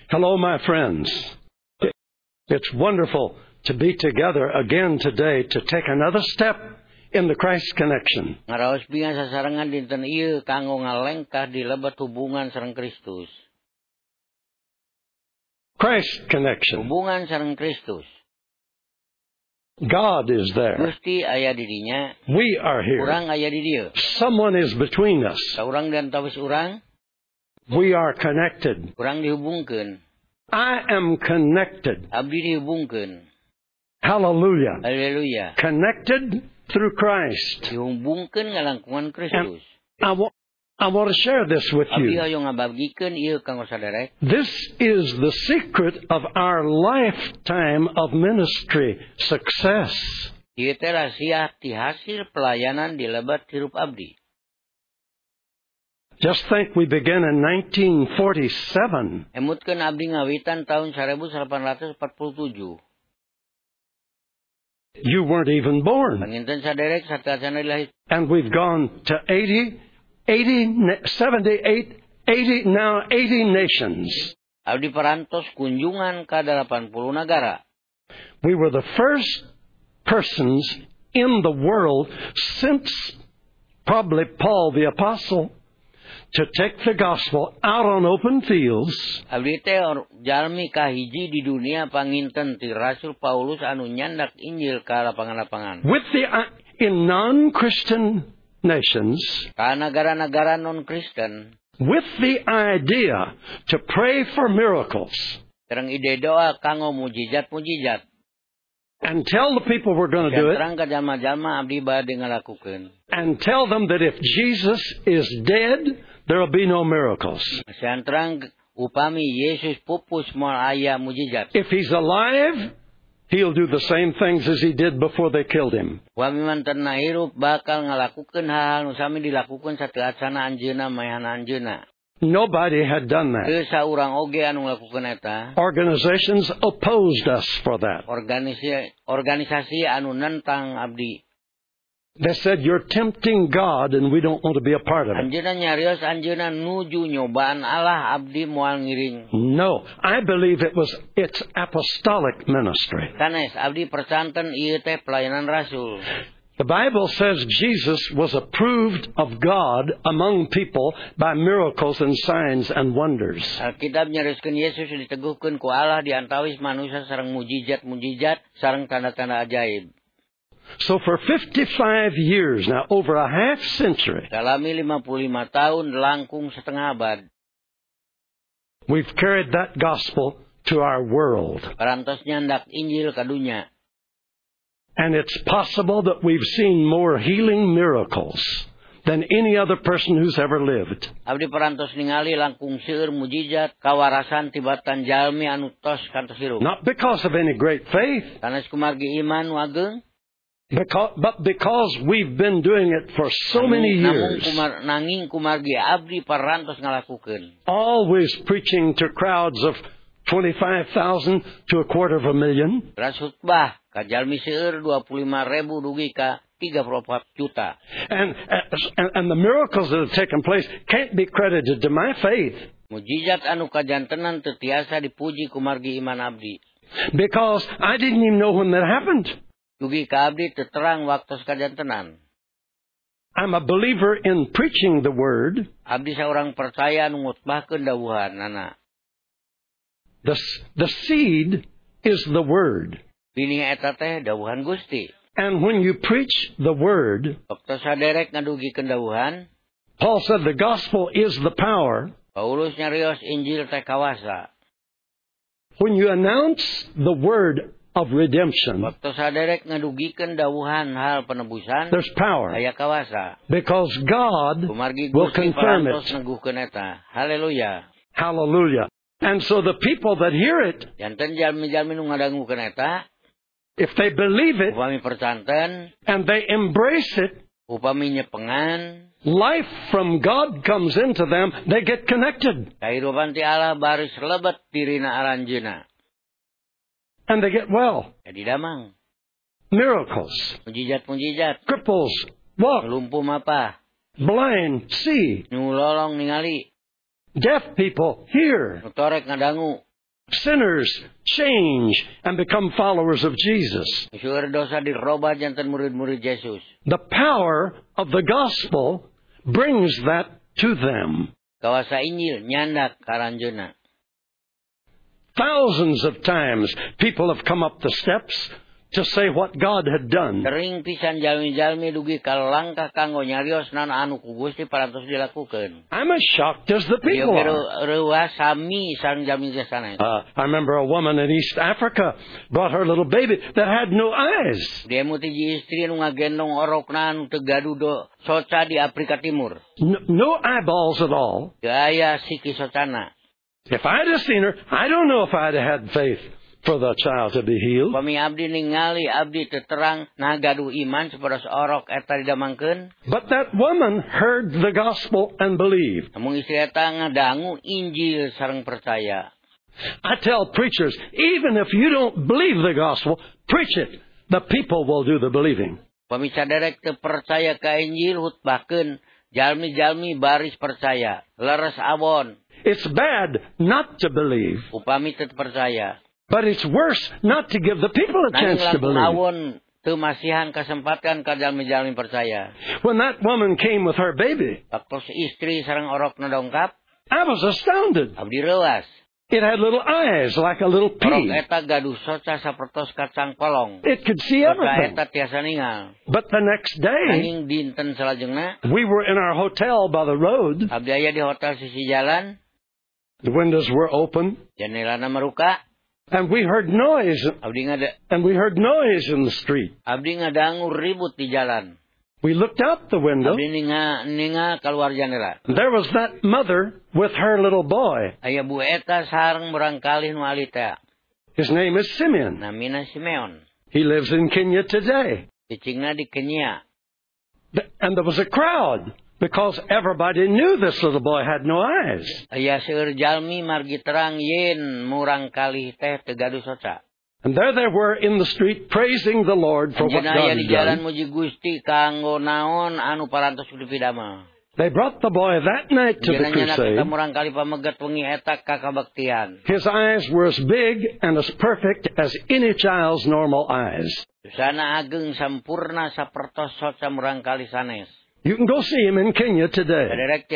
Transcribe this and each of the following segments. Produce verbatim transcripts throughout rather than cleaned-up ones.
Hello, my friends. It's wonderful to be together again today to take another step in the Christ connection. Ngaraos bingan sasarengan dinten ieu kanggo ngalengkah di lebat hubungan sareng Kristus. Christ connection. Hubungan sareng Kristus. God is there. Gusti aya di dinya. We are here. Urang aya di dieu. Someone is between us. Saurang dan tawis urang. We are connected. Urang dihubungkeun. I am connected. Abdi dihubungkeun. Hallelujah. Haleluya. Connected through Christ. Dihubungkeun ngalangkungan Kristus. I, wa- I want to share this with Abdi you. hayo ngabagikeun ieu kanggo saderek. This is the secret of our lifetime of ministry success. Ieu teh rahasia ti hasil pelayanan di lebat hirup abdi. Just think we began in nineteen forty-seven. Emutkeun abdi ngawitan tahun seribu delapan ratus empat puluh tujuh. You weren't even born. Panginten saderek sateasana dilahir. And we've gone to eighty, eighty, seventy-eight, eighty, now eighty nations. Abdi parantos kunjungan ka delapan puluh negara. We were the first persons in the world since probably Paul the Apostle to take the gospel out on open fields. Abdi teh jalmi kahiji di dunia panginten ti Rasul Paulus anu nyandak Injil ka lapangan-lapangan. With the in non-Christian nations. Ka negara-negara non-Kristen. With the idea to pray for miracles. Terang ide doa kanggo mujizat-mujizat. And tell the people we're going to do it. Terang ka jalma-jalma abdi bade ngalakukeun. And tell them that if Jesus is dead, there will be no miracles. Sian terang upami Yesus pupus moal aya mujizat. If he's alive, he'll do the same things as he did before they killed him. Wami mantenna hirup bakal ngalakukeun hal nu sami dilakukeun sateasana anjeunna mayana anjeunna. Nobody had done that. Teu saurang oge anu ngalakukeun eta. Organizations opposed us for that. Organisasi organisasi anu nentang abdi. They said, you're tempting God and we don't want to be a part of it. Anjeunna nyarios anjeunna nuju nyobaan Allah abdi moal ngiring. No, I believe it was its apostolic ministry. Sanes abdi percanten ieu teh pelayanan rasul. The Bible says Jesus was approved of God among people by miracles and signs and wonders. Alkitab nyariskeun Yesus diteguhkeun ku Allah di antawis manusia sareng mujizat-mujizat sareng tanda-tanda ajaib. So for fifty-five years, now over a half century, Dalami lima puluh lima tahun langkung setengah abad, we've carried that gospel to our world. parantos nyandak Injil ka dunya. And it's possible that we've seen more healing miracles than any other person who's ever lived. Abdi parantos ningali langkung seueur mujizat kawarasan tibatan jalmi anu tos kantos hirup. Not because of any great faith, Sanes kumargi iman nu ageung, because, but because we've been doing it for so many namung years. kumar, nanging kumargi abdi parantos ngalakukeun. Always preaching to crowds of twenty-five thousand to a quarter of a million. Ras khutbah ka jalmi seueur dua puluh lima ribu dugi ka tiga puluh empat juta. And, and, and the miracles that have taken place can't be credited to my faith. Mujizat anu kajantenan teu tiasa dipuji kumargi iman abdi. Because I didn't even know when that happened. Dugi ka abdi teu terang waktos kajantenan. I'm a believer in preaching the word. Abdi saurang percaya anu ngutbahkeun dawuhanana. The, the seed is the word. Bini eta teh dawuhan Gusti. And when you preach the word, Waktu saderek ngadugikeun dawuhan, Paul said the gospel is the power. Paulus nyarios Injil teh kawasa. When you announce the word of redemption, Waktu saderek ngadugikeun dawuhan hal penebusan, there's power. aya kawasa. Because God Kumargi will Gusti confirm parantos it. neguhkeun eta. Haleluya. Hallelujah. And so the people that hear it, Janten jalmi-jalmi nu ngadangukeun eta, if they believe it upami percanten, and they embrace it, upami nyepengan, life from God comes into them, they get connected. kahirupan ti Allah baris lebet dirina aranjeuna. And they get well. Jadi damang. Miracles. Mujizat-mujizat. Cripples walk. Lumpuh mapah. Blind see. Nu lolong ningali. Deaf people hear. Nu torek ngadangu. sinners change and become followers of Jesus. Syukur dosa dirubah jantan murid-murid Yesus. The power of the gospel brings that to them. Kawasa Injil nyandak karanjeuna. Thousands of times people have come up the steps to say what God had done. Sering pisan jalmi-jalmi dugi ka langkah kanggo nyarios naon anu ku Gusti parantos dilakukeun. I'm as shocked as the people are. Reuah sami sareng jalmi sanes. Uh, I remember a woman in East Africa brought her little baby that had no eyes. Dia muti istri nu ngagendong orokna anu teu gaduh soca di Afrika Timur. No, no eyeballs at all. Gaya siki socana. If I'd have seen her, I don't know if I'd have had faith for the child to be healed. Pami abdi ningali abdi terang nagaduh iman sapertos orok eta didamangkeun. But that woman heard the gospel and believed. Namun istri eta ngadangu Injil sareng percaya. I tell preachers, even if you don't believe the gospel, preach it. The people will do the believing. Pami saderek teu percaya ka Injil hutbahkeun, jalmi-jalmi baris percaya, leres abon. It's bad not to believe. Upami teu percaya. But it's worse not to give the people a chance to believe. Awon teu masihan kesempatan ka jalmi-jalmi percaya. When that woman came with her baby, waktu istri sareng orokna dongkap, I was astounded. Abdi reuas. It had little eyes like a little pea. Orok eta gaduh soca sapertos kacang polong. It could see everything. Eta tiasa ningal. But the next day, Angin dinten salajengna, we were in our hotel by the road. Abdi aya di hotel sisi jalan. The windows were open. Janelana maruka. And we heard noise. Abdi ngada. And we heard noise in the street. Abdi ngadangu ribut di jalan. We looked out the window. Abdi ninga ninga keluar jendela. There was that mother with her little boy. Aya bu eta sareng barangkali nu alita. His name is Simeon. Namina Simeon. He lives in Kenya today. Cicingna di Kenya. And there was a crowd. Because everybody knew this little boy had no eyes. Aya seueur jalmi margi terang yen murang kalih teh teu gaduh soca. And there they were in the street praising the Lord for what God had di jalan done. muji Gusti kanggo naon anu parantos dipidamel. They brought the boy that night to the crusade. Murang kali pamegat wengi eta ka kabaktian. His eyes were as big and as perfect as any child's normal eyes. Sana ageng sampurna sapertos soca murang kali sanes. You can go see him in Kenya today.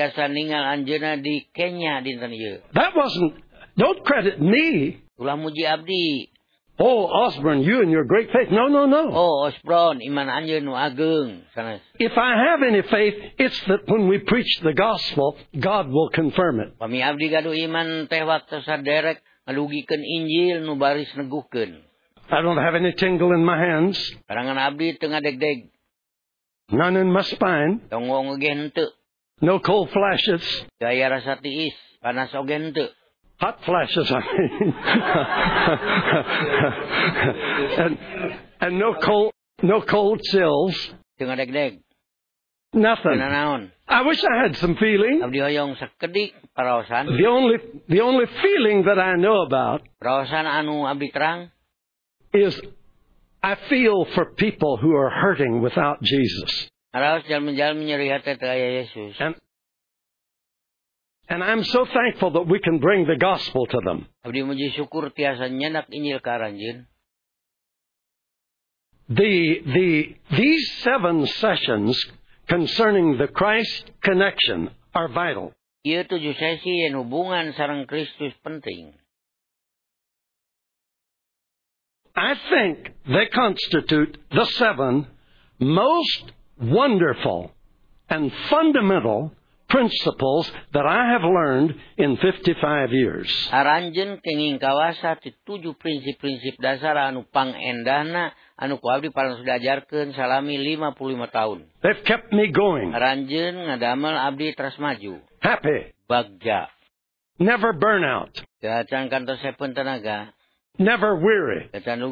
That wasn't, don't credit me. Ulah muji abdi. Oh, Osborne, you and your great faith. No, no, no. Oh, Osborne, iman anjeun nu ageng. If I have any faith, it's that when we preach the gospel, God will confirm it. Pami abdi gaduh iman teh waktu saderek ngalugikeun Injil nu baris neguhkeun. I don't have any tingle in my hands. Karangan abdi teu ngadeg-deg. None in my spine. Tongong oge henteu. No cold flashes. Gaya rasa tiis, panas oge henteu. Hot flashes, I mean. and, and no cold, no cold chills. Teu ngadeg-deg. Nothing. Nanaon. I wish I had some feeling. Abdi hoyong sakedik paraosan. The only, the only feeling that I know about. Paraosan anu abdi terang. Is I feel for people who are hurting without Jesus. And, and I'm so thankful that we can bring the gospel to them. The, the, these seven sessions concerning the Christ connection are vital. Ieu tujuh sesi yang hubungan sareng Kristus penting. I think they constitute the seven most wonderful and fundamental principles that I have learned in fifty-five years. Aranjeun kenging kawasa ti tujuh prinsip-prinsip dasar anu pangendahna anu ku abdi paling sudah ajarkeun salami lima puluh lima tahun. They've kept me going. Aranjeun ngadamel abdi terus maju. Happy. Bagja. Never burn out. Kacan kantos sepun tenaga. Never weary.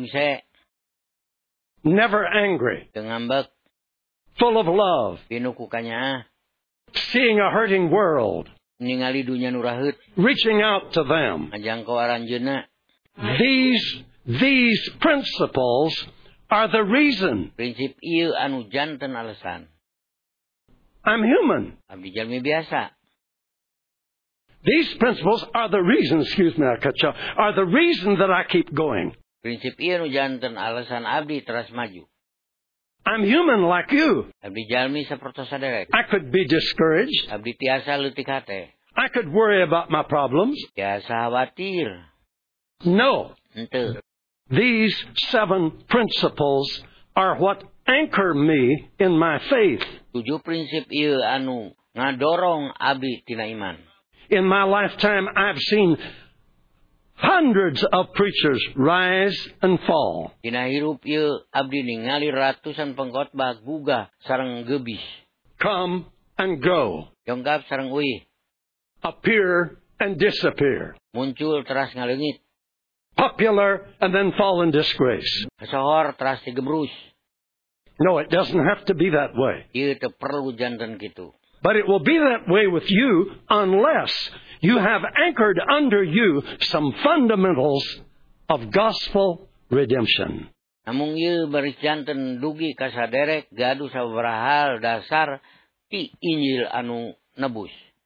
Never angry. Ngambek. Full of love. Pinukukanya. Seeing a hurting world. Ningali dunya nu raheut. Reaching out to them. Ajangkau aranjeunna. These these principles are the reason. Prinsip ieu anu janten alasan. I'm human. Abdi jalmi biasa. These principles are the reason, excuse me, I cut you off, are the reason that I keep going. Prinsip ieu nu janten alasan abdi teras maju. I'm human like you. Abdi jalmi sapertos saderek. I could be discouraged. Abdi tiasa leutik hate. I could worry about my problems. Tiasa khawatir. No. Henteu. These seven principles are what anchor me in my faith. Tujuh prinsip ieu anu ngadorong abdi tina iman. In my lifetime, I've seen hundreds of preachers rise and fall. Dina hirup ieu abdi ningali ratusan pengkhotbah gugah sareng gebis. Come and go. Yonggap sareng uih. Appear and disappear. Muncul teras ngaleungit. Popular and then fall in disgrace. Kasohor teras digebrus. No, it doesn't have to be that way. Ieu teu perlu janten kitu. But it will be that way with you unless you have anchored under you some fundamentals of gospel redemption. Namung ieu bari janten dugi ka saderek gaduh sababaraha hal dasar ti Injil anu nebus.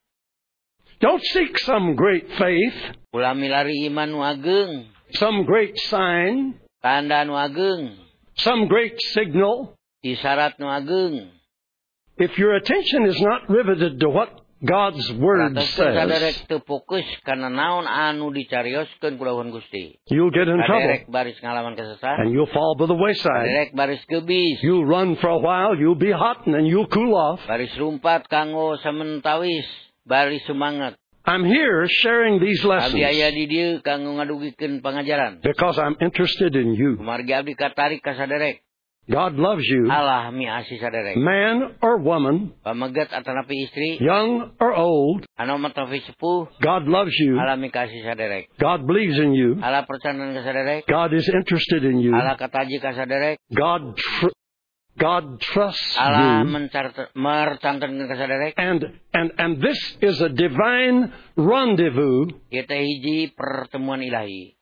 Don't seek some great faith, Ulah milari iman nu ageung, some great sign, tanda nu ageung, some great signal. isyarat nu ageung. If your attention is not riveted to what God's Word Saderek says, teu fokus kana naon anu dicarioskeun ku dawuhan Gusti. you'll get in Saderek trouble baris ngalaman kesesat. and you'll fall by the wayside. Saderek baris gebis. You'll run for a while, you'll be hot, and then you'll cool off. Baris rumpat kanggo samentawis. Baris semangat. I'm here sharing these Abdi aya lessons di dieu kanggo ngadugikeun pangajaran. because I'm interested in you. Kumargi abdi katarik ka saderek. God loves you, Allah miasih saderek. man or woman, Pamegat atanapi istri, young or old. anu matapi sepuh, God loves you. Allah mikasih saderek. God believes in you. Allah percanan ka saderek. God is interested in you. Allah kataji ka saderek. God tr- God trusts Allah you. mencarta- mercantenkeun ka saderek. And, and, and this is a divine rendezvous Ieu teh hiji pertemuan ilahi.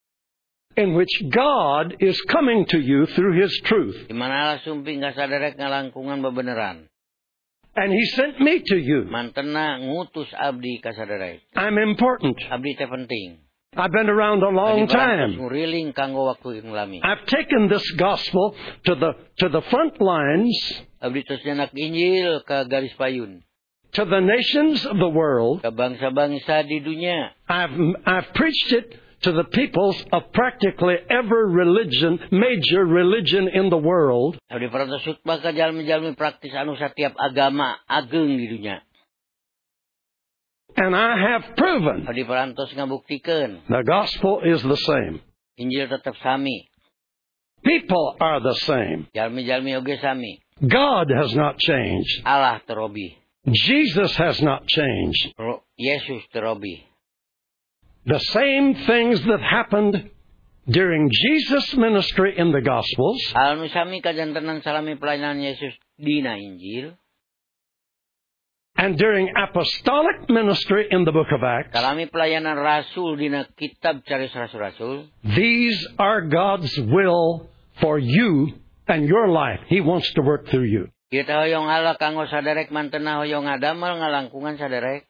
in which God is coming to you through His truth. Di mana Allah sumping ka saderek ngalangkungan bebeneran. And He sent me to you. Mantena ngutus abdi ka saderek. I'm important. Abdi teh penting. I've been around a long Abdi parantos time. nguriling kanggo waktu ing lami. I've taken this gospel to the, to the front lines, Abdi tos nyenak Injil ka garis payun. to the nations of the world. Ka bangsa-bangsa di dunia. I've, I've preached it to the peoples of practically every religion, major religion in the world. Abdi parantos khutbah ka jalmi-jalmi praktis anu satiap agama ageung di dunia. And I have proven Abdi parantos ngabuktikeun the gospel is the same. Injil tetap sami. People are the same. Jalmi-jalmi oge sami. God has not changed. Allah terobi. Jesus has not changed. Ro- Yesus terobi. The same things that happened during Jesus' ministry in the Gospels Hal nu sami kajantenan salami pelayanan Yesus dina Injil. and during apostolic ministry in the book of Acts, Salami pelayanan Rasul dina kitab Caris Rasul-Rasul. these are God's will for you and your life. He wants to work through you. Kita hoyong Allah kanggo saderek mantena hoyong ngadamel ngalangkungan saderek.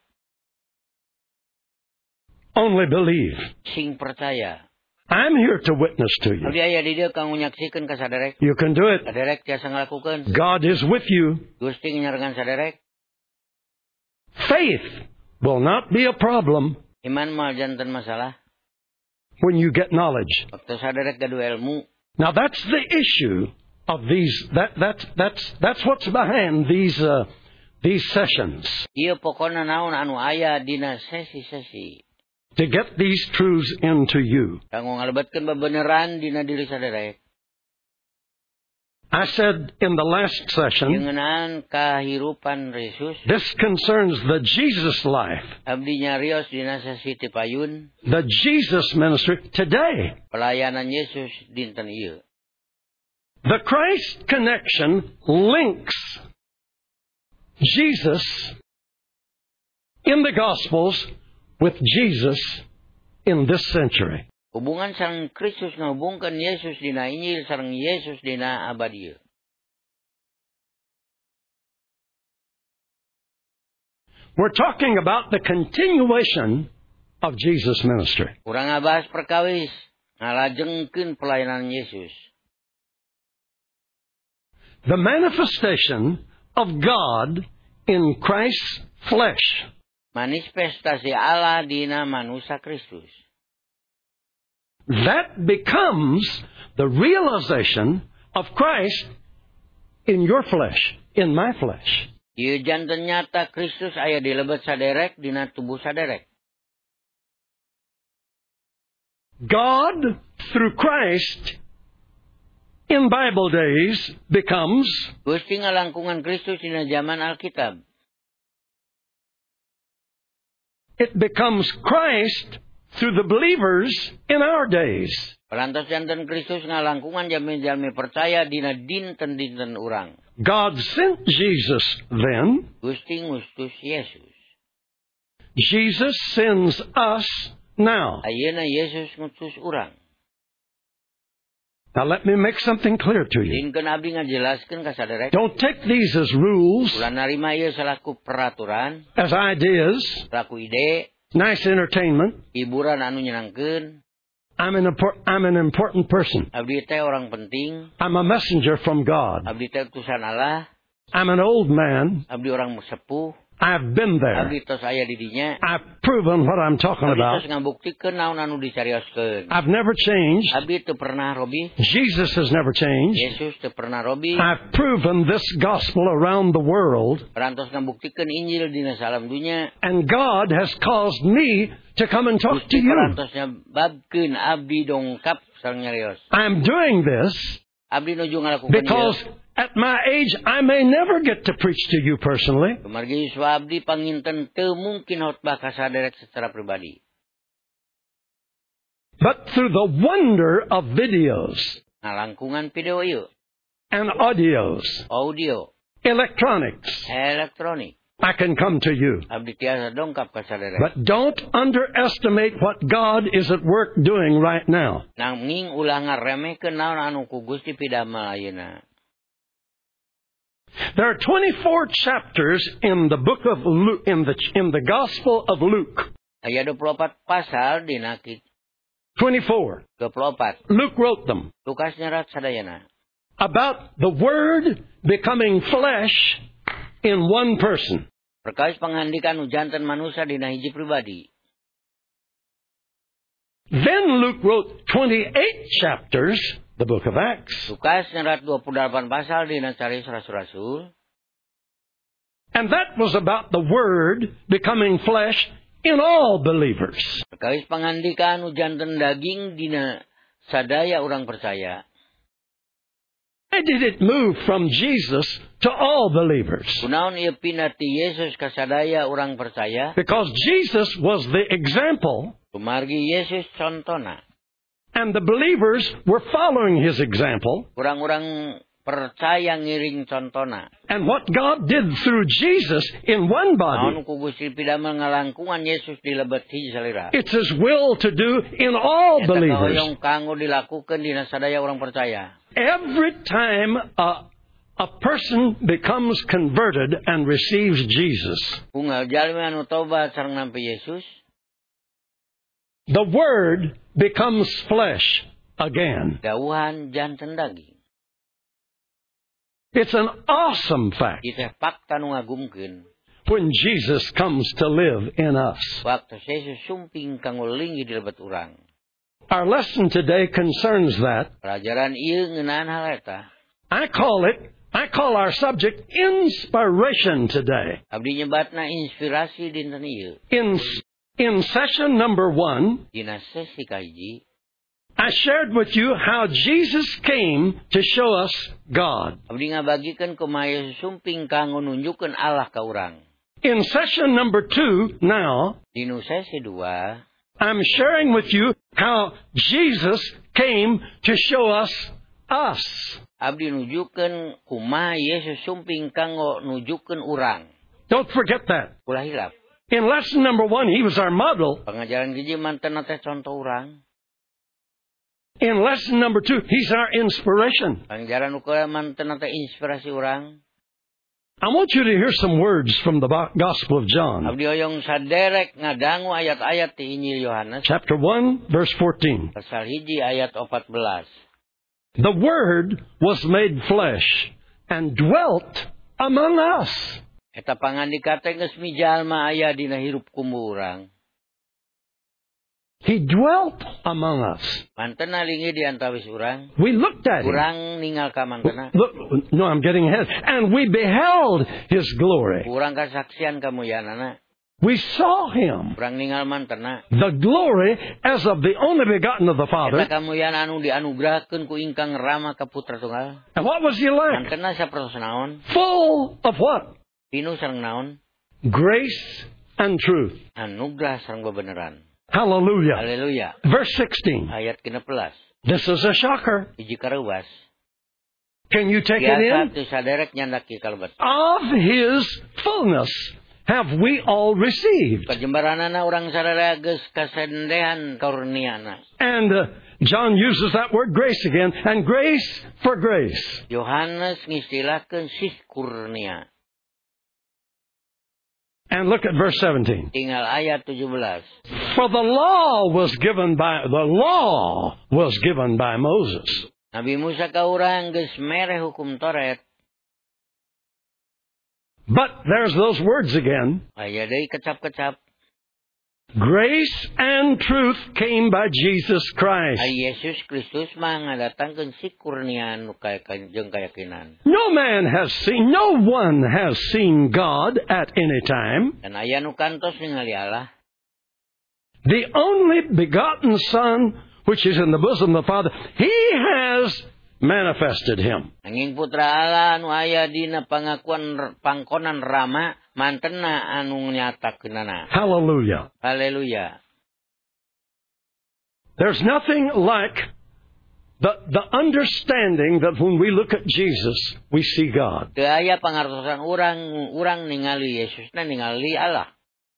Only believe. Sing percaya. I'm here to witness to you. Abdi aya di dieu kanggo nyaksikeun ka saderek. You can do it. Saderek tiasa ngalakukeun. God is with you. Gusti nyarengan saderek. Faith will not be a problem Iman mah janten masalah. when you get knowledge. Waktu saderek gaduh ilmu. Now that's the issue of these. That that's that's that's what's behind these uh, these sessions. Ieu pokona naon anu aya dina sesi-sesi. To get these truths into you. Kanggo ngalebetkeun bebeneran dina diri saderek. I said in the last session, Ngeunaan kahirupan Yesus. this concerns the Jesus life, Abdi nyarios dina sesi ti payun. the Jesus ministry today. Pelayanan Yesus dinten ieu. The Christ connection links Jesus in the Gospels with Jesus in this century. Hubungan sareng Kristus ngahubungkeun Yesus dina Injil sareng Yesus dina abad ieu. We're talking about the continuation of Jesus' ministry. Urang ngabahas perkawis ngalajengkeun pelayanan Yesus. The manifestation of God in Christ's flesh. Manifestasi Allah dina manusia Kristus. That becomes the realization of Christ in your flesh, in my flesh. Ieu janten nyata Kristus aya di lebet saderek dina tubuh saderek. God, through Christ, in Bible days, becomes Gusti ngalangkungan Kristus dina zaman Alkitab. It becomes Christ through the believers in our days. Parantos janten Kristus ngalangkungan jalmi-jalmi percaya dina dinten-dinten urang. God sent Jesus then. Gusti ngustus Yesus. Jesus sends us now. Ayeuna Yesus ngutus urang. Now let me make something clear to you. Dinkeun abdi ngajelaskeun ka saderek. Don't take these as rules, Ulah narima ieu salaku peraturan, as ideas, salaku ide, nice entertainment. hiburan anu nyenangkeun. I'm an, impor- I'm an important person. Abdi teh orang penting. I'm a messenger from God. Abdi teh utusan Allah. I'm an old man. Abdi orang sepuh. I've been there. Abdi tos aya di dinya. I've proven what I'm talking Abdi about. tos ngabuktikeun naon anu disarioskeun. I've never changed. Abdi teu pernah robi. Jesus has never changed. Yesus teu pernah robi. I've proven this gospel around the world. Parantos ngabuktikeun Injil dina salam dunya. And God has caused me to come and talk to Gusti you. parantos nyababkeun abdi dongkap sareng nyarios. I'm doing this Abdi nuju ngalakukeun because ieu. at my age I may never get to preach to you personally. Kemargi yuswa abdi panginten teu mungkin khotbah ka saderek secara pribadi. But through the wonder of videos Ngalangkungan video ieu, and audios, audio, electronics, elektronik. I can come to you. Abdi tiasa dongkap ka saderek. But don't underestimate what God is at work doing right now. Nanging ulah ngaremehkeun naon anu ku Gusti pidamel ayeuna. There are twenty-four chapters in the book of Luke, in the in the Gospel of Luke. Aya dua puluh empat pasal dina twenty-four. dua puluh empat. Luke wrote them Lukas nyerat sadayana. about the Word becoming flesh in one person. Perkawis pangandikan nu janten manusia dina hiji pribadi. Then Luke wrote twenty-eight chapters, the book of Acts. Lukas nyerat dua puluh delapan pasal dina Carita Rasul-rasul. And that was about the Word becoming flesh in all believers. Perkawis pangandikan nu janten daging dina sadaya urang percaya. Why did it move from Jesus to all believers? Kunaon ieu pindah ti Yesus ka sadaya urang percaya? Because Jesus was the example, Kumargi Yesus contona. and the believers were following his example. Urang-urang percaya ngiring contona. And what God did through Jesus in one body, Naon ku Gusti pidamel ngalangkungan Yesus di lebet hiji salira. it's his will to do in all Eta believers. kahoyong kanggo dilakukeun dina sadaya urang percaya. Every time a, a person becomes converted and receives Jesus, Unggal jalmi anu tobat sareng nampi Yesus, the Word becomes flesh again. dawuhan janten daging. It's an awesome fact Ieu teh fakta nu ngagumkeun. when Jesus comes to live in us. Waktu Yesus sumping kanggo linggi di lebet urang. Our lesson today concerns that. Pelajaran ieu ngeunaan hal eta. I call it, I call our subject inspiration today. Abdi nyebatna inspirasi dinten ieu. In, in session number one, Dina sesi kahiji, I shared with you how Jesus came to show us God. abdi ngabagikeun kumaha Yesus sumping kanggo nunjukkeun Allah ka urang. In session number two, now, Dinu sesi dua, I'm sharing with you how Jesus came to show us us. abdi nunjukkeun kumaha Yesus sumping kanggo nunjukkeun urang. Don't forget that. Ulah hilap. In lesson number one, he was our model. Pengajaran hiji manten teh contoh urang. In lesson number two, he's our inspiration. Pengajaran ukura manten teh inspirasi urang. I want you to hear some words from the Gospel of John. Abdi oyong saderek ngadangu ayat-ayat ti Injil Yohanes. Chapter one, verse fourteen. Pasal hiji ayat opat belas. The Word was made flesh and dwelt among us. Eta pangandika teh geus mijalma aya dina hirup kumu urang. He dwelt among us. Mantena lingi di antawis urang. We looked at him. Urang ningal ka mantena. Look, no, I'm getting ahead. And we beheld His glory. Urang kasaksian kamuliaanana. We saw Him. Urang ningal mantena. The glory as of the only begotten of the Father. Eta kamuliaan anu dianugerahkeun ku ingkang Rama ka Putra Tunggal. And what was He like? Mantena sapertos naon? Full of what? Pinu sareng naon? Grace and truth. Anugerah sareng bebeneran. Hallelujah. Haleluya. Verse sixteen. Ayat kenepelas. This is a shocker. Hiji kareuwas. Can you take it in? Biasa tu saderek nyandaki kalebet. Of His fullness have we all received. Kajembaranana urang sadaya geus kasendehan karuniana. And uh, John uses that word grace again, and grace for grace. Yohanes ngistilahkeun sih kurnia. And look at verse seventeen. Tinggal ayat tujuh belas. For the law was given by the law was given by Moses. Nabi Musa ka urang geus mere hukum Toret. But there's those words again. Aya deui kecap-kecap. Grace and truth came by Jesus Christ. Ay Yesus Kristus mah ngadatangkeun si kurnia nu kaya jeung kayakinan. No man has seen, no one has seen God at any time. Dan aya nu kantos ningali Allah. The only begotten Son, which is in the bosom of the Father, He has manifested Him. Nanging putra Allah anu aya dina pangakuan pangkonan Rama mantena anu nyatakeunana. Hallelujah. Haleluya. There's nothing like the, the understanding that when we look at Jesus, we see God. Teu aya pangartosan urang urang ningali Yesusna ningali Allah.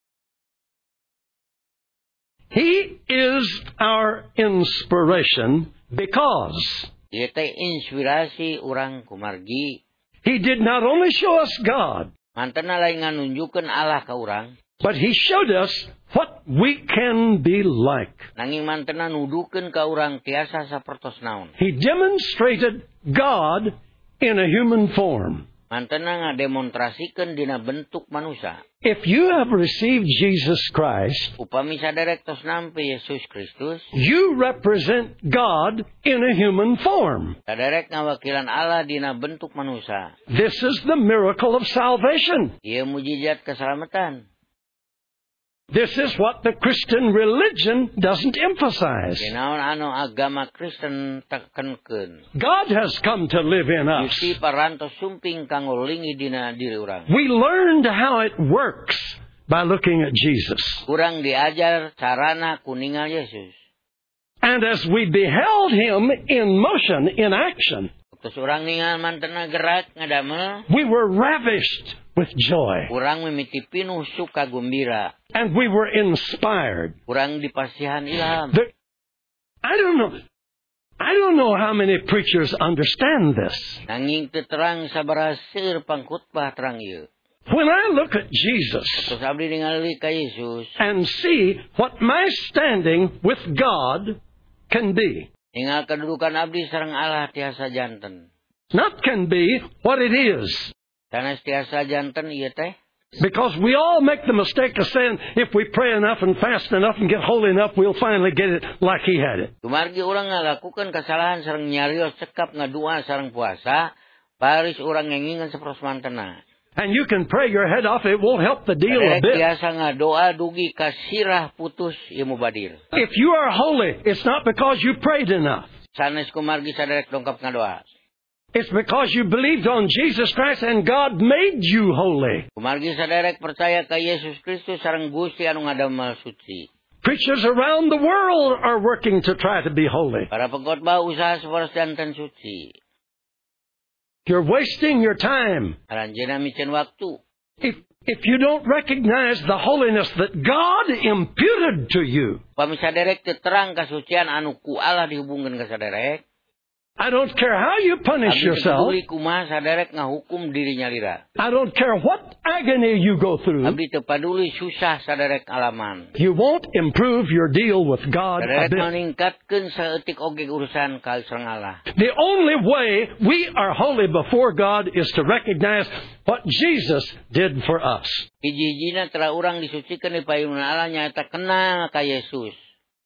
He is our inspiration because Ieu teh inspirasi urang kumargi. He did not only show us God, Mantena lain nganunjukeun Allah ka urang, but He showed us what we can be like. nanging mantena nudukeun ka urang tiasa sapertos naon. He demonstrated God in a human form. Mantena ngademonstrasikeun dina bentuk manusia. If you have received Jesus Christ, Upami saderek tos nampi Yesus Kristus, you represent God in a human form. saderek ngawakilan Allah dina bentuk manusia. This is the miracle of salvation. Ieu mujizat keselamatan. This is what the Christian religion doesn't emphasize. Dinaon anu agama Kristen tekenkeun. God has come to live in us. Gusti parantos sumping kanggo lingi dina diri urang. We learned how it works by looking at Jesus. Urang diajar carana kuningal Yesus. And as we beheld Him in motion, in action, Terus urang ningal mantena gerak ngadamel, we were ravished with joy. urang mimiti pinuh suka gembira. And we were inspired. Urang dipasihan ilham. The, I don't know. I don't know how many preachers understand this. Nanging terang sabaraha seueur pangkhotbah terang ieu. When I look at Jesus Terus abdi ningali ka Yesus, and see what my standing with God can be, ningal kedudukan abdi sareng Allah tiasa janten. not can be, what it is. Sanes tiasa janten ieu teh. Because we all make the mistake of saying, if we pray enough and fast enough and get holy enough, we'll finally get it like He had it. Kumargi urang ngalakukeun kasalahan sareng nyarios cekap ngadua sareng puasa, paris urang ngengingan sapertos mantena. And you can pray your head off, it will help the deal a Derek bit. biasa ngadoa dugi ka sirah putus ieu mubadir. If you are holy, it's not because you prayed enough. Sanes kumargi saderek dongkap ngadoa. It's because you believed on Jesus Christ and God made you holy. Kumargi saderek percaya ka Yesus Kristus sareng Gusti anu ngadamel suci. Preachers around the world are working to try to be holy. Para pengkhotbah usaha sapertos janten suci. You're wasting your time. Aranjeunna micen waktu. If, if you don't recognize the holiness that God imputed to you, Upami saderek teu terang kasucian anu ku Allah dihubungkeun ka saderek, I don't care how you punish Abdi yourself. tepeduli kumaha saderek ngahukum dirinya lira. I don't care what agony you go through. Abdi tepeduli susah saderek alaman. You won't improve your deal with God a Saderek bit. meningkatkeun saeutik oge urusan ka sareng Allah. The only way we are holy before God is to recognize what Jesus did for us. Hiji-hijina tara urang disucikeun di payungan Allah nyaeta kenal ka Yesus.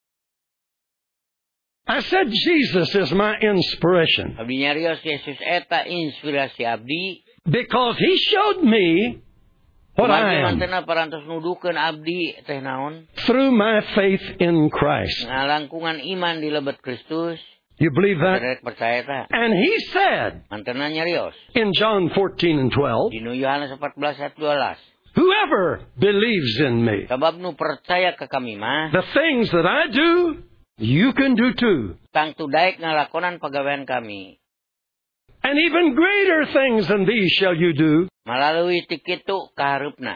I said Jesus is my inspiration Abdi nyarios Yesus eta inspirasi abdi. because He showed me what I Kumaha am mantena parantos nuduhkeun abdi teh naon? through my faith in Christ. Ngalangkungan iman di lebet Kristus. You believe that? Saderek percaya ta? And He said Mantena nyarios. in John fourteen and twelve, Dinu Yohanes empat belas ayat dua belas. whoever believes in me, Sabab nu percaya ke kami mah, the things that I do, you can do too. tang tu daek ngalakonan pagawean kami. And even greater things than these shall you do, Malalui ti kitu kaharupna.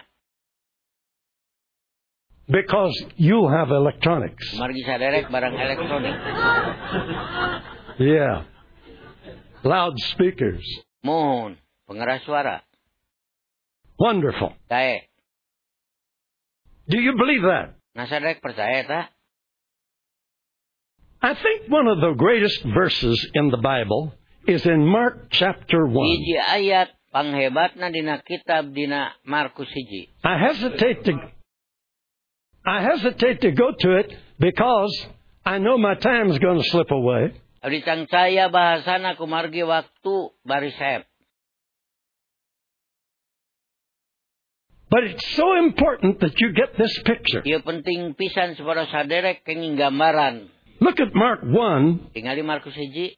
because you'll have electronics. Margi saderek barang elektronik. Yeah. Loudspeakers. Mohon pengeras suara. Wonderful. Daek. Do you believe that? Nah saderek percaya ta? I think one of the greatest verses in the Bible is in Mark chapter one. Hiji ayat panghebatna dina kitab dina Markus hiji. I hesitate to I hesitate to go to it because I know my time's going to slip away. Abdi cangcaya bahasana kumargi waktu bari saep. But it's so important that you get this picture. Ieu penting pisan sapada saderek kenging gambaran. Look at Mark one, Tingali Markus hiji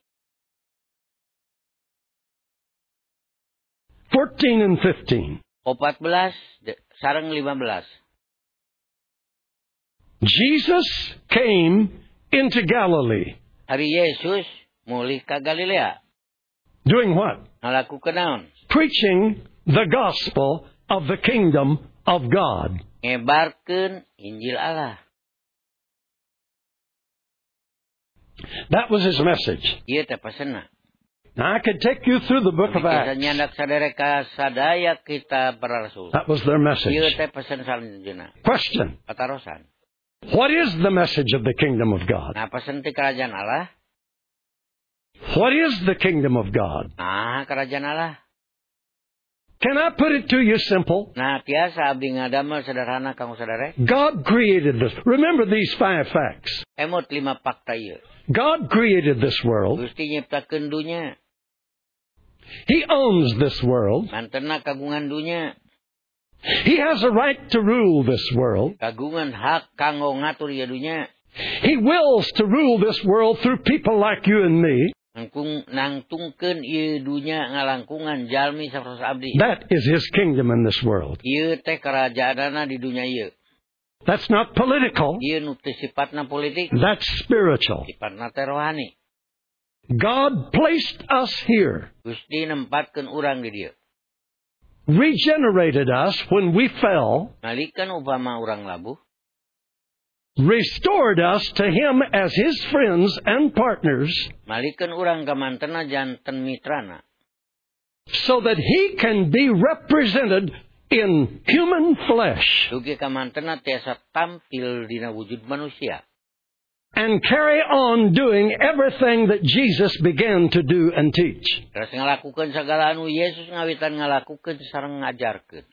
fourteen and fifteen. empat belas sareng lima belas. Jesus came into Galilee. Hari Yesus mulih ka Galilea. Doing what? Ngalakukeun naon? Preaching the gospel of the kingdom of God. Ngebarkeun Injil Allah. That was his message. Ieu teh pesenna. Now I could take you through the book of Kita Acts. nyandak saderek ka sadaya kita para rasul. That was their Ieu message. teh pesen salanjutna. Question. Patarosan. What is the message of the kingdom of God? Nah pesen ti kerajaan Allah. What is the kingdom of God? Nah kerajaan Allah. Can I put it to you simple? Nah tiasa abdi ngadamel sederhana kanggo saderek. God created this. Remember these five facts. Emot lima fakta ieu. God created this world. Gusti nyiptakeun dunya. He owns this world. Mantena kagungan dunya. He has a right to rule this world. Kagungan hak kanggo ngatur ieu dunya. He wills to rule this world through people like you and me. Nangkung nangtungkeun ieu dunya ngalangkungan jalmi sapertos abdi. That is His kingdom in this world. Ieu teh kerajaanana di dunya ieu. That's not political. Ieu nu teu sifatna politik, That's spiritual. sifatna teh rohani. God placed us here, Gusti nempatkeun urang di dieu. regenerated us when we fell, Nalikeun upama urang labuh, restored us to Him as His friends and partners, malikeun urang ka mantena janten mitrana. so that He can be represented in human flesh Dugi ka mantena tiasa tampil dina wujud manusia. and carry on doing everything that Jesus began to do and teach. Terus ngalakukeun sagala anu Yesus ngawitan ngalakukeun sareng ngajarkeun.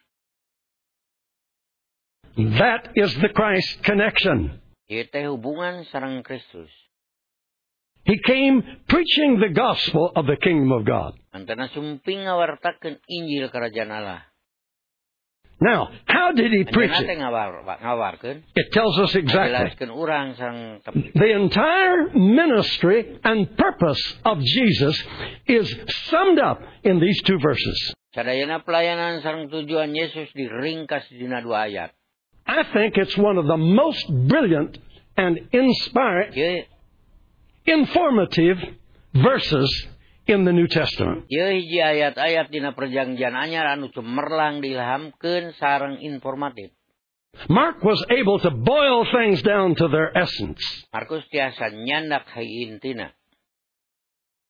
That is the Christ connection. Ieu teh hubungan sareng Kristus. He came preaching the gospel of the kingdom of God. Mantena sumping ngawartakeun Injil kerajaan Allah. Now, how did He preach Anjeunna teh it? ngawar ngawarkeun. It tells us exactly. Jelaskeun urang sareng tepi. The entire ministry and purpose of Jesus is summed up in these two verses. Sadayana pelayanan sareng tujuan Yesus diringkas dina dua ayat. I think it's one of the most brilliant and inspiring, Ieu informative verses in the New Testament. ieu hiji ayat-ayat dina perjanjian anyar anu cemerlang diilhamkeun sareng informatif. Mark was able to boil things down to their essence. Markus tiasa nyandak hai intina.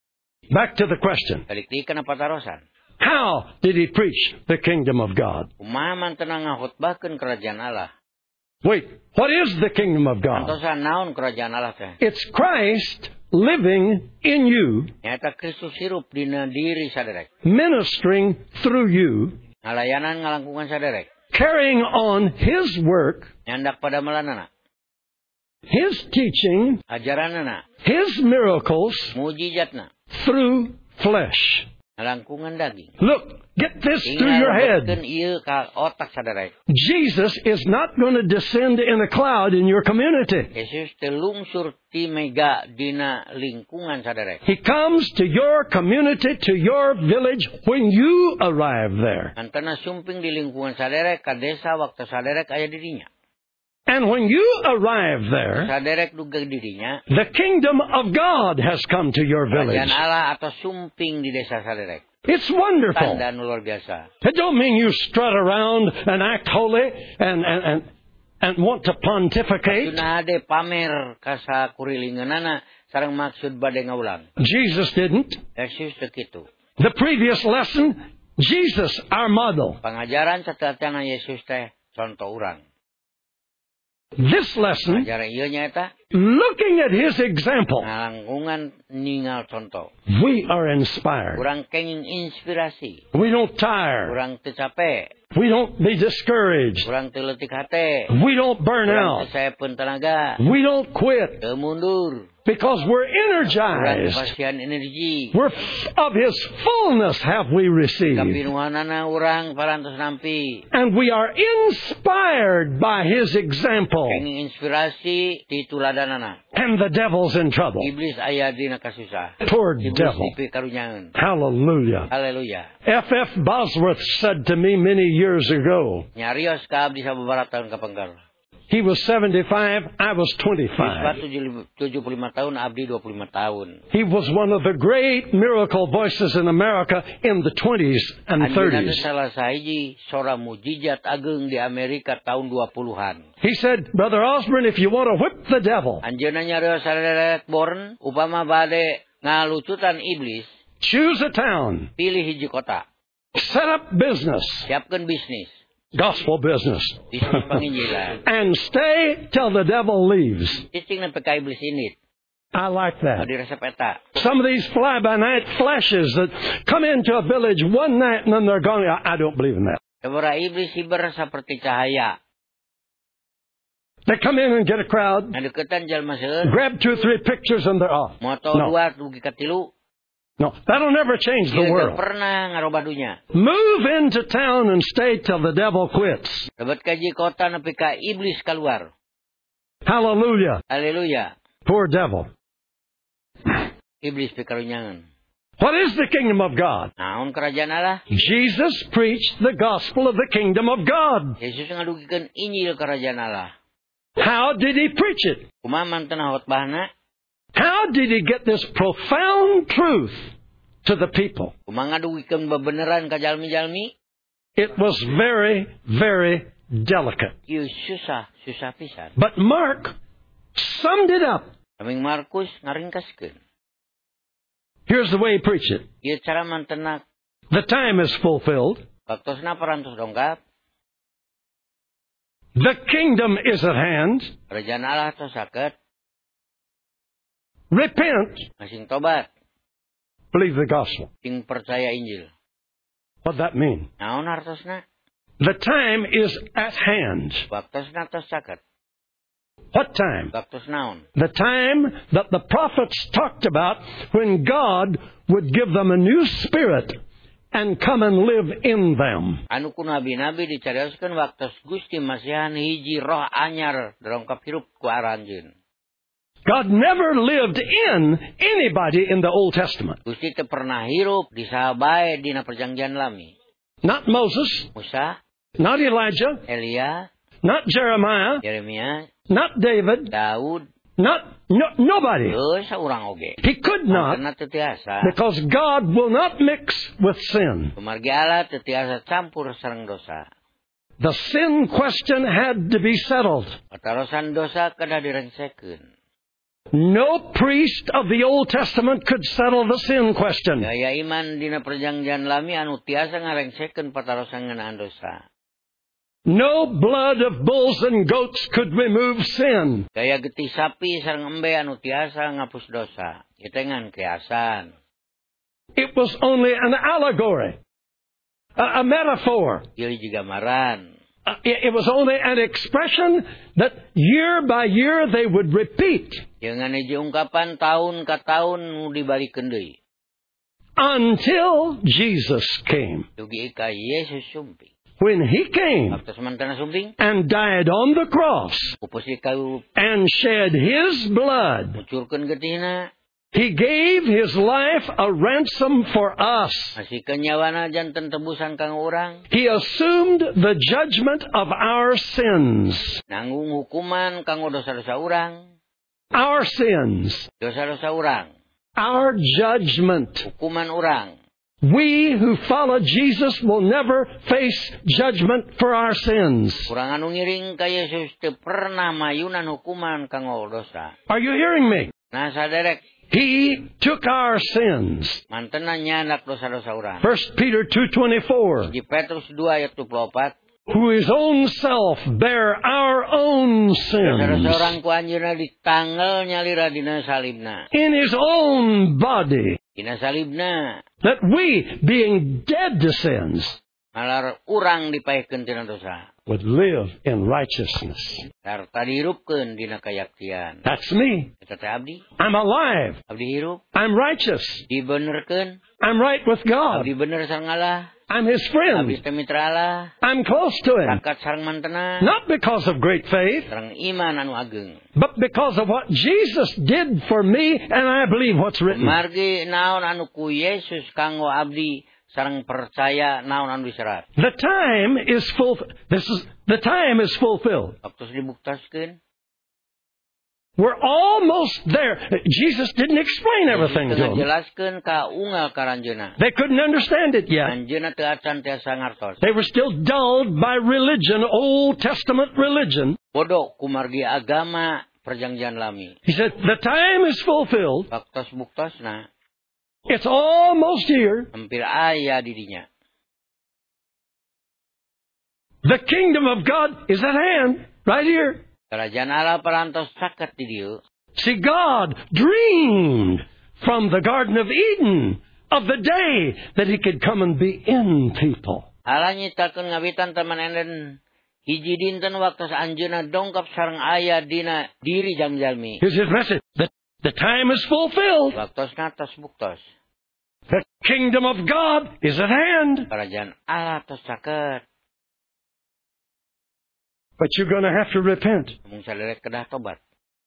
Back to the question. Balik di kana patarosan. How did he preach the kingdom of God? Kumaha man tenang ngahotbahkeun kerajaan Allah. Wait, what is the kingdom of God? Antosan naon kerajaan Allah teh? It's Christ living in you, Nyata Kristus hirup dina diri saderek. ministering through you, Ngalayanan ngalangkungan saderek. carrying on his work, Nyandak pada melanana. his teaching, Ajaranana. his miracles Mujizatna. through flesh. Ngalangkungan daging. Look, get this through your head. Ingat ieu ka otak saderek. Jesus is not going to descend in a cloud in your community. Yesus teu lungsur ti mega dina lingkungan saderek. He comes to your community, to your village, when you arrive there. Antana sumping di lingkungan saderek ka desa waktu saderek aya dirinya. And when you arrive there, Saderek duga dirinya. the kingdom of God has come to your village. Kerajaan Allah atau sumping di desa saderek. It's wonderful. Tanda nu luar biasa. It don't mean you strut around and act holy and, and, and, and want to pontificate. Tuna ade pamer kasa kurilinganana sareng maksud bade ngaulang. Jesus didn't. Yesus teu kitu. The previous lesson, Jesus, our model. Pangajaran sateutana Yesus teh contoh urang. This lesson, Ajaran ieu nyaeta looking at his example, ngalangkungan ningal contoh. we are inspired. Urang kenging inspirasi. We don't tire. Urang teu capek. We don't be discouraged. Urang teu leutik hate. We don't burn Urang out. teu saepeun tenaga. We don't quit Teu mundur. because we're Urang energized. pasian energi. We're f- of his fullness have we received. Kapinuhanana urang parantos nampi. And we are inspired by his example. Kenging inspirasi ti tuladanana. And the devil's in trouble. Iblis aya dina kasusah. Poor Iblis devil. dipi karunyangeun. Hallelujah. Haleluya. F F Bosworth said to me many years ago, Nyarios ka abdi sababaraha taun kapengker. he was seventy-five, I was Ispa twenty-five. tujuh puluh lima tahun, abdi dua puluh lima tahun. He was one of the great miracle voices in America in the twenties and Anjeunna thirties. salah sahiji sora mujizat ageung di Amerika tahun dua puluhan. He said, Brother Osborne, if you want to whip the devil, Anjeunna nyarios saderek born upama bade ngalucutan iblis, choose a town, pilih hiji kota, set up business, siapkeun bisnis, gospel business, bisnis penginjilan. and stay till the devil leaves. Cicing nepi ka iblis init, I like that. adi resep eta. Some of these fly-by-night flashes that come into a village one night and then they're gone. I I don't believe in that. Sabaraha iblis hiber saperti cahaya. They come in and get a crowd, Ngadeuketan jalma seueur, grab two or three pictures, and they're off. moto No. dua dugi ka tilu, No, that'll never change the ieu teu world. pernah ngarobah dunya. Move into town and stay till the devil quits. Lebet kaji kota nepi ka iblis keluar. Hallelujah. Haleluya. Poor devil. Iblis pikarunyangan. What is the kingdom of God? Naon kerajaan Allah? Jesus preached the gospel of the kingdom of God. Yesus ngadugikeun Injil kerajaan Allah. How did he preach it? Kumaha mantena khotbahna? How did he get this profound truth to the people? Kumaha ngadugikeun bebeneran ka jalmi-jalmi? It was very, very delicate. Ieu susah, susah pisan. But Mark summed it up. Aming Markus ngaringkaskeun. Here's the way he preached it. Ieu cara mantena The time is fulfilled. waktosna parantos dongkap. The kingdom is at hand. Kerajaan Allah tos saket. Repent. Masing tobat. Believe the gospel. Sing percaya Injil. What that mean? Naon hartosna? The time is at hand. Waktosna tos saket. What time? Waktos naon? The time that the prophets talked about when God would give them a new spirit and come and live in them. Anu ku nabi-nabi dicarioskeun waktos Gusti masihan hiji roh anyar dorongkap hirup ku aranjeun. God never lived in anybody in the Old Testament. Gusti teu pernah hirup di sahabae dina perjanjian lami. Not Moses, Musa, not Elijah, Elia, not Jeremiah, Yeremia, not David, Daud, not no, nobody. teu saurang oge. He could not, Karena teu tiasa. because God will not mix with sin. Pemargi Allah teu tiasa campur sareng dosa. The sin question had to be settled. Patarosan dosa kada direngsekeun. No priest of the Old Testament could settle the sin question. Gaya iman dina perjanjian lami anu tiasa ngarengsekeun patarosan ngeunaan dosa. No blood of bulls and goats could remove sin. Gaya getih sapi sareng embe anu tiasa ngapus dosa. Itengan kiasan. It was only an allegory, a, a metaphor. Ieu gambaran. Uh, it, it was only an expression that year by year they would repeat. Jangan hiji ungkapan tahun ka tahun nu dibalikeun deui. Until Jesus came. Dugi ka Yesus sumping. When he came Waktu sementara sumping and died on the cross pupus di kayu and shed his blood, mucurkeun getihna. He gave his life a ransom for us. Masihkeun nyawana janten tebusan kang urang. He assumed the judgment of our sins. Nanggung hukuman kanggo dosa-dosa urang. Our sins. Dosa-dosa urang. Our judgment. Hukuman urang. We who follow Jesus will never face judgment for our sins. Urang anu ngiring ka Yesus teu pernah mayunan hukuman kanggo dosa. Are you hearing me? Nah saderek, He took our sins. mantena nyandak dosa-dosa urang. First Peter two twenty-four. Di Petrus dua ayat dua puluh empat. Who his own self bear our own Dosa-dosa sins urang ku anjeunna ditanggal nyalira dina salibna. in his own body, Dina salibna. that we, being dead to sins, Malar urang dipaekeun tina dosa. would live in righteousness. Sarta dihirupkeun dina kayaktian. That's me. Eta teh abdi. I'm alive. Abdi hirup. I'm righteous. Dibenerkeun. I'm right with God. Abdi bener sareng Allah. I'm his Abdi friend. teh mitra Allah. I'm close to him. Rakat sareng mantena. Not because of great faith, Sareng iman anu ageng. but because of what Jesus did for me, and I believe what's written. Margi naon anu ku Yesus kanggo abdi sareng percaya naon anu diserat. The time is full. This is the time is fulfilled. Waktu dibuktaskeun. We're almost there. Jesus didn't explain everything to them. Jelaskeun ka unggal karanjeuna. They couldn't understand it yet. Anjeunna teu acan tiasa ngartos. They were still dulled by religion, Old Testament religion. Bodoh kumargi agama perjanjian lami. He said, the time is fulfilled. Waktos buktosna It's almost here. hampir aya di dinya. The kingdom of God is at hand, right here. Kerajaan Allah parantos caket di dieu. See, God dreamed from the Garden of Eden of the day that He could come and be in people. Allah nyitakeun ngawitan teman enden hiji dinten waktos anjeunna dongkap sareng aya dina diri jang jalmi. Here's His message. The, the time is fulfilled. Waktosna tos buktos. The kingdom of God is at hand. Kerajaan Allah tos caket. But you're going to have to repent. Mung saderek kedah tobat.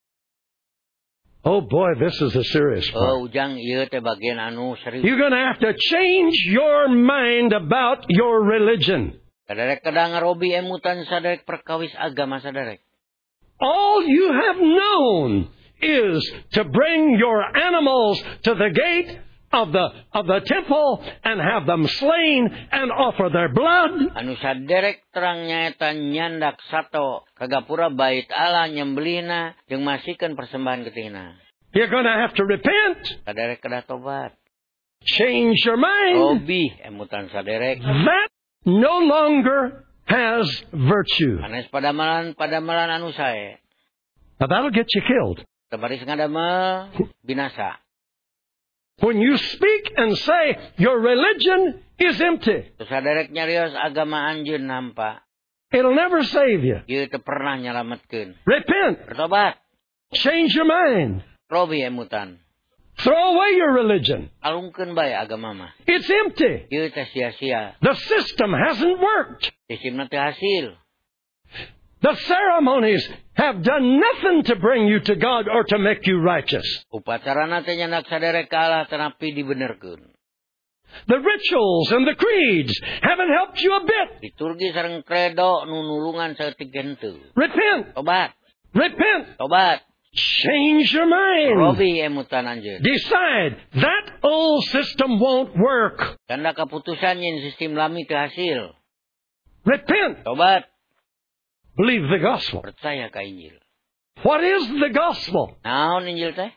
Oh boy, this is a serious part. Oh ujang ieu teh bagian anu serius. You're going to have to change your mind about your religion. Saderek kedah ngarobi emutan saderek perkawis agama saderek. All you have known is to bring your animals to the gate of the of the temple and have them slain and offer their blood. Anu saderek terang nyaeta nyandak sato kagapura bait Allah nyembelihna jeung masihkeun persembahan getihna. You're going to have to repent. Saderek kedah tobat. Change your mind. Robi emutan saderek. That no longer has virtue. Sanes padamalan padamalan anu sae. Now that'll get you killed. Tabaris ngadamel binasa. When you speak and say your religion is empty, Terus saderek nyarios agama anjeun nampa. it'll never save you. Ieu teu pernah nyalametkeun. Repent. Bertobat. Change your mind. Robi emutan. Throw away your religion. Alungkeun bae agama mah. It's empty. Ieu teh sia-sia. The system hasn't worked. Sistemna teu hasil. The ceremonies have done nothing to bring you to God or to make you righteous. Upacarana teh nyandak saderek ka Allah tanapi dibenerkeun. The rituals and the creeds haven't helped you a bit. Liturgi sareng kredo nu nulungan saeutik henteu. Repent. Tobat. Repent. Tobat. Change your mind. Robi emutan anjeun. Decide that old system won't work. Tanda keputusan yen sistem lami teu hasil. Repent. Tobat. Believe the gospel. Percaya ka Injil. What is the gospel? Naon Injil teh?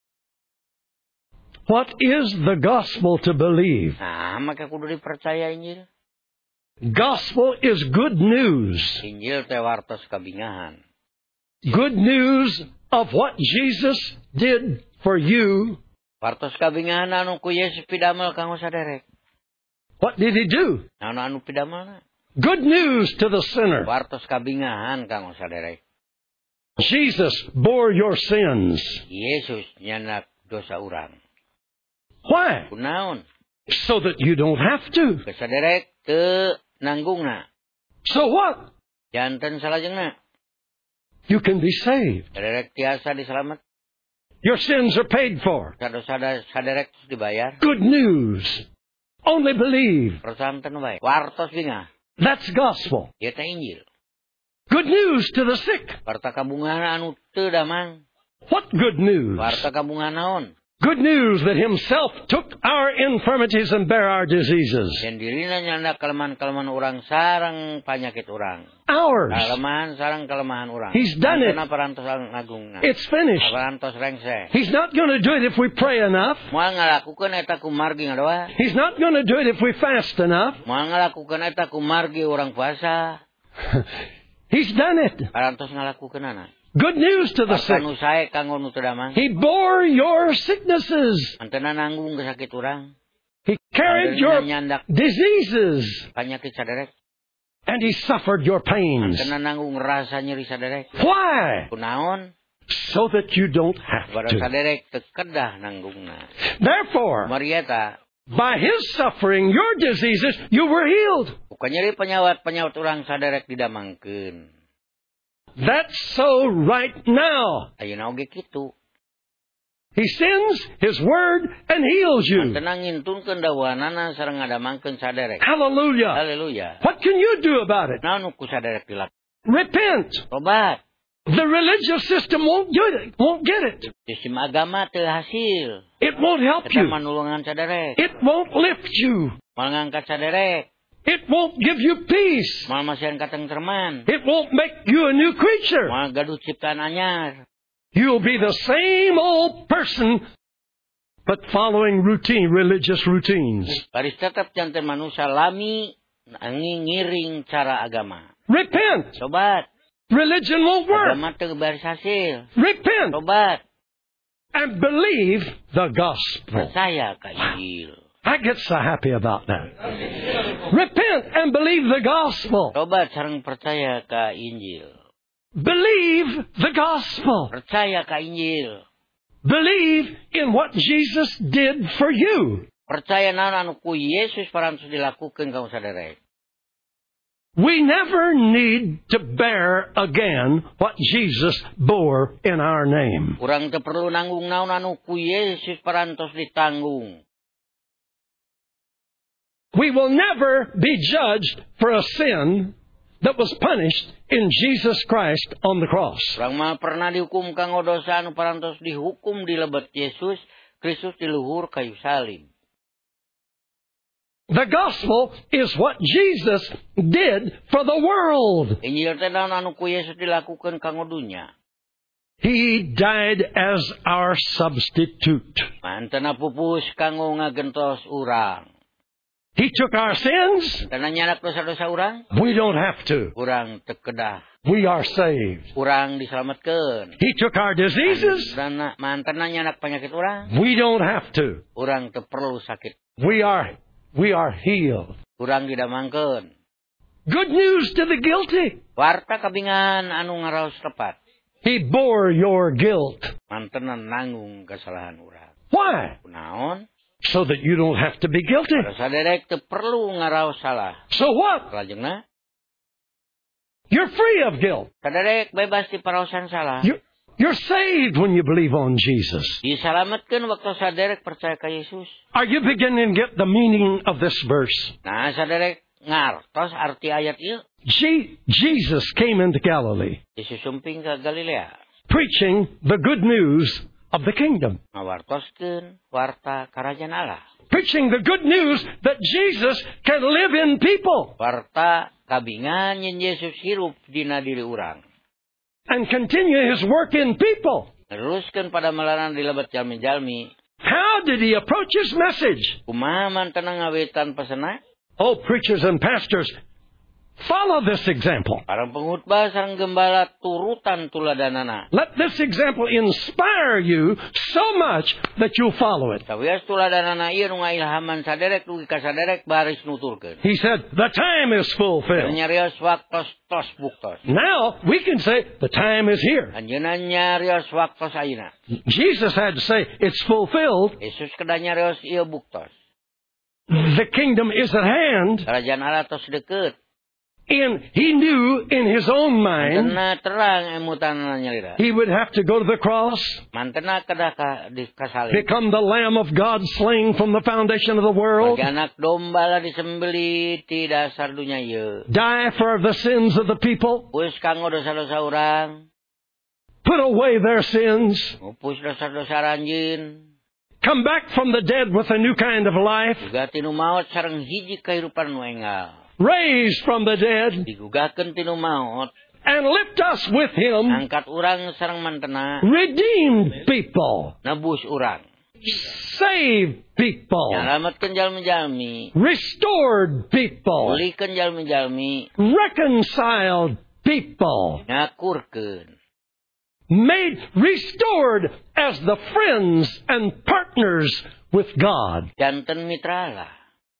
What is the gospel to believe? Nah, maka kudu dipercaya Injil. Gospel is good news. Injil teh wartos kabingahan. Good news of what Jesus did for you. Wartos kabingahan anu ku Yesus pidamel kanggo saderek. What did he do? Anu anu pidamelna. Good news to the sinner. Wartos kabingahan kanggo saderek. Jesus bore your sins. Yesus nyanak dosa urang. Why? Kunaon? So that you don't have to. Ke saderek teu nanggungna. So what? Janten salajengna. You can be saved. Saderek tiasa diselamet. Your sins are paid for. Dosa saderek dibayar. Good news. Only believe. Persanten bae. Wartos bingah. That's gospel. Ieu teh Injil. Good news to the sick. Warta kabungahan anu teu damang. What good news? Warta kabungahan naon? Good news that himself took our infirmities and bare our diseases. Dan dirina nyanda kelemahan-kelemahan orang sarang penyakit orang. Ours. Kelemahan sarang kelemahan orang. He's done it. Parantos agungna. It's finished. Parantos rengse. He's not going to do it if we pray enough. Moal ngalakukeun eta kumargi ngadoa. He's not going to do it if we fast enough. Moal ngalakukeun eta kumargi orang puasa. He's done it. Parantos ngalakukeunana. Good news to the sick. He bore your sicknesses. He carried your diseases. And he suffered your pains. Why? So that you don't have to. Therefore, by his suffering your diseases, you were healed. That's so right now. He sends his word and heals you. Hallelujah. Hallelujah. What can you do about it? Repent. The religious system won't do it. Won't get it. It won't help you. It won't lift you. It won't give you peace. It won't make you a new creature. You'll be the same old person, but following routine, religious routines. Repent. Religion won't work. Repent. And believe the gospel. I get so happy about that. Repent and believe the gospel. Tobat sareng percaya ka Injil. Believe the gospel. Percaya ka Injil. Believe in what Jesus did for you. Percaya naon anu ku Yesus parantos dilakukeun ka saderek. We never need to bear again what Jesus bore in our name. Urang teu perlu nanggung naon anu ku Yesus parantos ditanggung. We will never be judged for a sin that was punished in Jesus Christ on the cross. Urang mah pernah dihukum kanggo dosa anu parantos dihukum di lebet Yesus Kristus di luhur kayu salib. The gospel is what Jesus did for the world. Injil teh naon anu ku Yesus dilakukeun kanggo dunya. He died as our substitute. Mantena pupus kanggo ngagentos urang. He took our sins. We don't have to. We are saved. He took our diseases. We don't have to. We are we are healed. Good news to the guilty. He bore your guilt. Why? So that you don't have to be guilty. So what? You're free of guilt. You're, you're saved when you believe on Jesus. Are you beginning to get the meaning of this verse? Je- Jesus came into Galilee, preaching the good news of the kingdom. Preaching the good news that Jesus can live in people. and continue His work in people. Teruskan pada melaran di lebat jalmi-jalmi. How did He approach His message? Kumaha mantenang ngawitan pesena? Oh, preachers and pastors, follow this example. Parang pengkhotbah sareng gembala turutan tuladanana. Let this example inspire you so much that you'll follow it. Sawias tuladanana ieu nu ngailhaman saderek dugi ka saderek baris nuturkeun. He said, the time is fulfilled. Nyarios waktos tos buktos. Now we can say, the time is here. Anjeunna nyarios waktos ayeuna. Jesus had to say, it's fulfilled. Yesus kedah nyarios ieu buktos. The kingdom is at hand. Kerajaan Allah tos deukeut. And He knew in His own mind Mantena terang emutanna nyalira. He would have to go to the cross, Mantena kedah ka di kasalib. become the Lamb of God slain from the foundation of the world, Bagi anak domba lah disembeli di dasar dunia ieu. die for the sins of the people, Pus kanggo dosa-dosa urang, put away their sins, ngupus dosa-dosa ranjeun, come back from the dead with a new kind of life, juga tinu maot sareng hiji kahirupan nu enggal. raised from the dead, Digugakeun tinu maot, and lift us with Him, angkat urang sareng mantena, redeemed people, nebus urang, saved people, nyalametkeun jalmi-jalmi, restored people, pulihkeun jalmi-jalmi, reconciled people, ngakurkeun, made restored as the friends and partners with God. janten mitra Allah.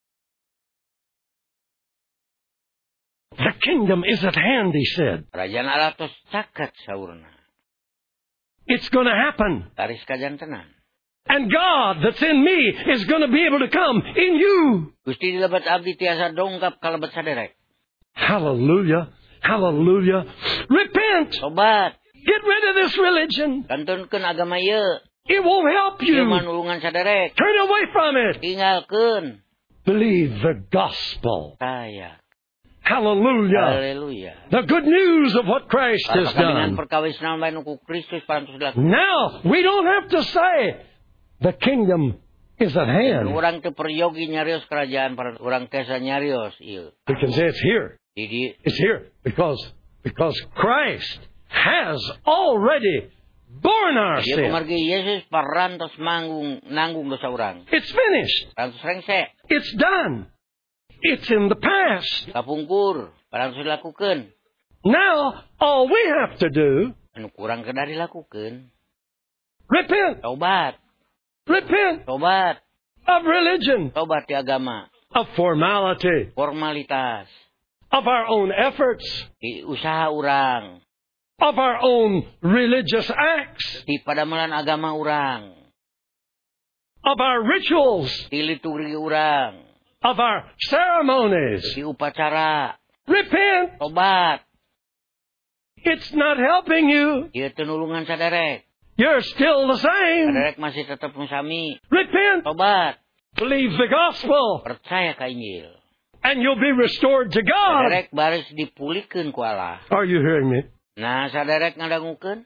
The kingdom is at hand, He said. Kerajaan Allah tos caket saurna. It's going to happen. Taris kajantenan. And God that's in me is going to be able to come in you. Gusti di lebat abdi tiasa dongkap ka lebat saderek. Hallelujah. Hallelujah. Repent. Tobat. Get rid of this religion. Kantunkeun agama ieu. It won't help Ieu you. manulungan saderek. Turn away from it. Tinggalkeun. Believe the gospel. Saya. Hallelujah. Haleluya. The good news of what Christ has Perkawinan done. perkawinan bae nu ku Kristus parantos dilakukan. Now, we don't have to say, the kingdom is at hand. Urang teu peryogi nyarios kerajaan parantos urang tiasa nyarios ieu. We can say it's here. Di dieu It's here because, because Christ has already borne our Ieu sin. kumargi Yesus parantos manggung nanggung dosa urang. It's finished. Parantos rengse. It's done. It's in the past. Kapungkur parantos dilakukeun. Now, all we have to do, Anu kurang kedah dilakukeun. repent. Tobat. Repent Tobat. of religion, Tobat di agama. of formality, Formalitas. of our own efforts, Di usaha urang. of our own religious acts, Di padamelan agama urang. of our rituals, Di liturgi urang. of our ceremonies. Di upacara. Repent. Tobat. It's not helping you. Ieu teu nulungan saderek. You're still the same. Saderek masih tetap nu sami. Repent. Tobat. Believe the gospel. Percaya ka Injil. And you'll be restored to God. Saderek baris dipulihkeun ku Allah. Are you hearing me? Nah, saderek ngadangukeun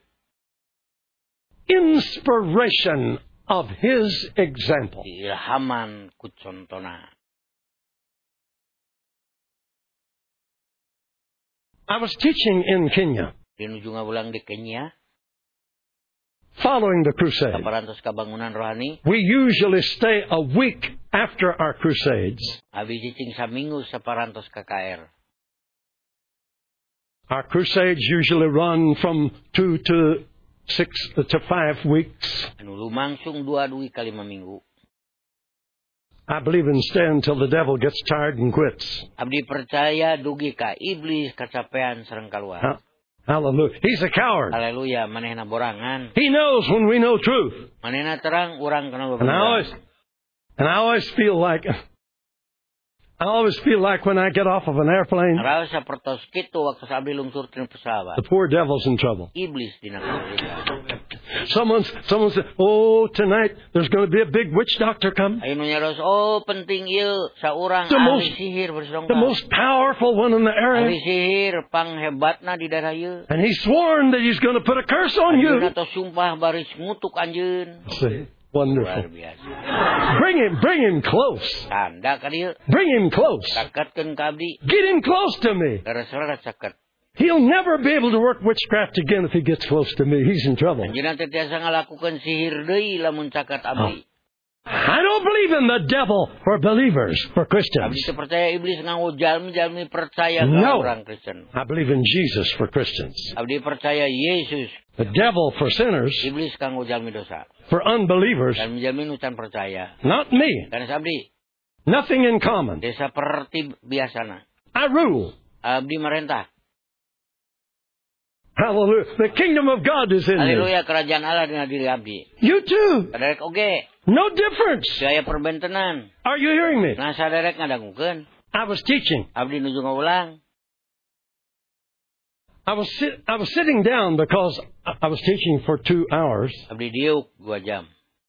Inspiration of His example. ilhaman ku contona. I was teaching in Kenya, Di nuju ngabulang di Kenya, following the crusade. kaparantos kabangunan rohani, We usually stay a week after our crusades. abi cicing saminggu saparantos K K R. Our crusades usually run from two to six to five weeks. Anu lumangsung dua dui ka lima minggu. I believe in staying until the devil gets tired and quits. Abdi percaya dugi ka iblis kacapean sareng kaluar. Ha- Hallelujah. He's a coward. Haleluya, manehna borangan. He knows when we know truth. Manehna terang, urang kana And I always, and I always feel like, I always feel like when I get off of an airplane, Raos sapertos kitu waktu abdi lungsur tina pesawat. the poor devil's in trouble. Iblis dina kaluar. Someone's, someone said, oh, tonight there's going to be a big witch doctor come. Ayo nu nyaros, oh penting ieu sa urang The ahli most- sihir The bersongkap. most powerful one in the Ahli area. sihir panghebatna di daerah ieu. And he's sworn that he's going to put a curse on you. Anjeun atau sumpah baris ngutuk anjeun. See, Luar wonderful. biasa. Bring him, bring him close. Tanda ka dieu. Bring him close. Sakatkeun ka abdi. Get him close to me. Gara-gara caket. He'll never be able to work witchcraft again if he gets close to me. He's in trouble. Anjeunna teh tiasa ngalakukeun sihir deui lamun caket abdi. I don't believe in the devil for believers, for Christians. Abdi teu percaya iblis nganggo jalmi-jalmi percaya ka No. orang Kristen. I believe in Jesus for Christians. Abdi percaya Yesus. The devil for sinners, Iblis kanggo jalmi dosa. for unbelievers, Jalmi-jalmi nu can percaya. not me. Kana abdi Nothing in common. desa seperti biasana. I rule. Abdi merentah. Hallelujah. The kingdom of God is in me. Haleluya, kerajaan Allah dina diri abdi. You too. Saderek oge, No difference. gaya perbentenan. Are you hearing me? Nah saderek ngadangukeun. I was teaching. Abdi nuju ngaulang. I was sit, I was sitting down because I I was teaching for two hours. Abdi diuk dua jam.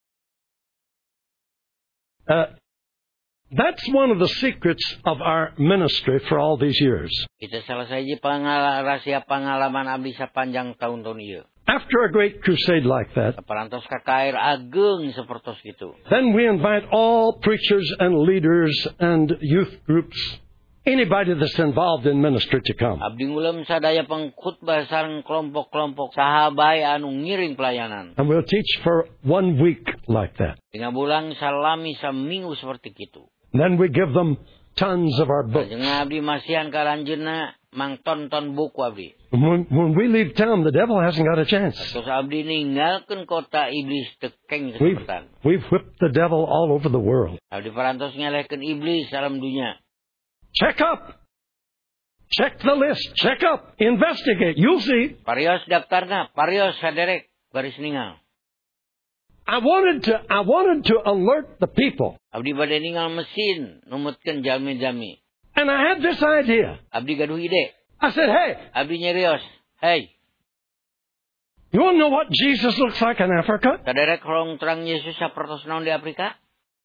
Uh, that's one of the secrets of our ministry for all these years. Itu salah satu pengalaman rahasia pengalaman abdi sapanjang tahun-tahun ieu. After a great crusade like that, Parantos ka kair ageng sapertos kitu. then we invite all preachers and leaders and youth groups, anybody that's involved in ministry to come. Abdi ngulem sadaya pengkhutbah sareng kelompok-kelompok sahabai anu ngiring pelayanan. And we'll teach for one week like that. Tinggal bulang salami saminggu seperti kitu. Then we give them tons of our books. Jeung abdi masihan ka lanjeunna mang tonton buku abdi. When, when we leave town, the devil hasn't got a chance. Terus abdi ninggalkeun kota iblis tekeng We've, kesempatan. we've whipped the devil all over the world. Abdi parantos ngelehkeun iblis dalam dunia. Check up. Check the list. Check up. Investigate. You'll see. Parios daftarna, parios saderek garis ningal. I wanted to, I wanted to alert the people. Abdi bade ningal mesin numutkeun jalmi-jalmi. And I had this idea. Abdi gaduh ide. I said, hey, Abdi nyerios. Hey, you want to know what Jesus looks like in Africa? saderek horong terang Yesus sapertos naon di Afrika?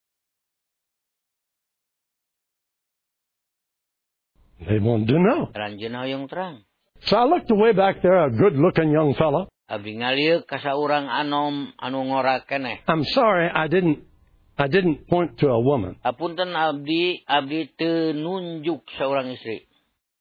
They wanted to know. Ranjeun hoyong terang. So I looked way back there, a good-looking young fellow. Abdi ngalieu ka saurang anom anu ngora keneh. I'm sorry, I didn't, I didn't point to a woman. Apunten abdi, abdi teu nunjuk saurang istri.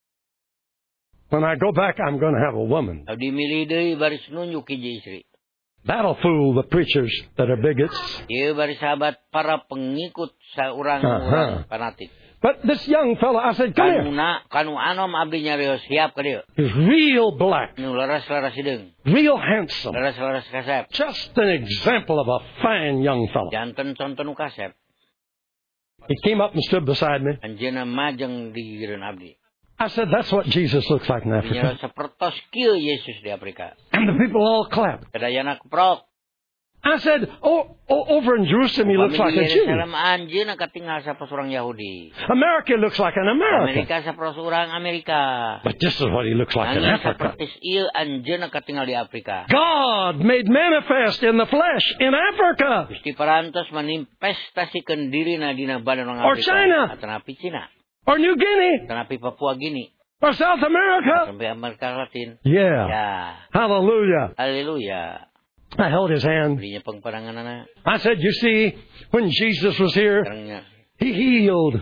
When I go back, I'm going to have a woman. Abdi milih deui baris nunjuk hiji istri. That'll fool the preachers that are bigots. Ieu baris sahabat para pengikut saurang Uh-huh. urang fanatik. But this young fellow, I said, come here. Kanuna, kanu anom abdi nyarios siap ka dieu. He's real black, Nu laras-laras hideung, real handsome. laras-laras kasep. Just an example of a fine young fellow. Janten contoh nu kasep. He came up and stood beside me. Anjeunna majeng di gigireun abdi. I said, that's what Jesus looks like in Nyarios Africa. sapertos kieu Yesus di Afrika. And the people all clapped. Kadayana keprok. I said, oh, oh over in Jerusalem, he looks like a Jew. Yerusalem anjeunna katinggal sapertos urang Yahudi. America looks like an American. Amerika sapertos urang Amerika. But this is what he looks like in Angin Africa. sapertis ieu anjeunna katinggal di Afrika. God made manifest in the flesh in Africa. Gusti parantos manifestasikeun dirina dina badan urang Or Afrika. China. Atanapi Cina, Or New Guinea. atanapi Papua Gini, Or South America. sampai Amerika Latin. Yeah. Ya, Hallelujah. haleluya. I held his hand. Belinya pengparanganana. I said, you see, when Jesus was here, Karangnya. he healed.